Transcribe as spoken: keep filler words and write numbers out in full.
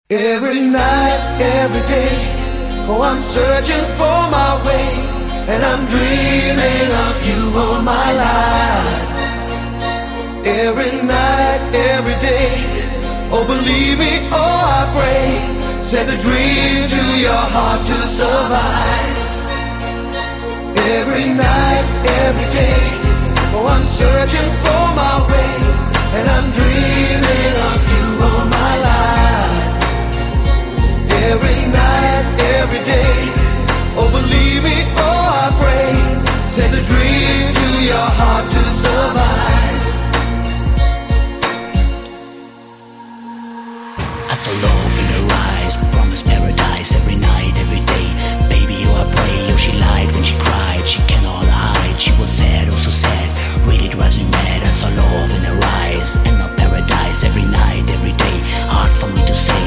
Every night, every day, oh, I'm searching for my way, and I'm dreaming of you all my life. Every night, every day, oh, believe me, oh, I pray, send a dream to your heart to survive. Every night, every day, oh, I'm searching for my way, and I'm dreaming of you all my life. Every night, every day, oh, believe me, oh, I pray, send a dream to your heart to survive. I saw love in her eyes, promised paradise every night, every day. Baby, oh, I pray, oh, she lied when she cried, she cannot hide, she was sad, oh so sad, really driving mad. I saw love in her eyes, and not paradise every night, every day. Hard for me to say,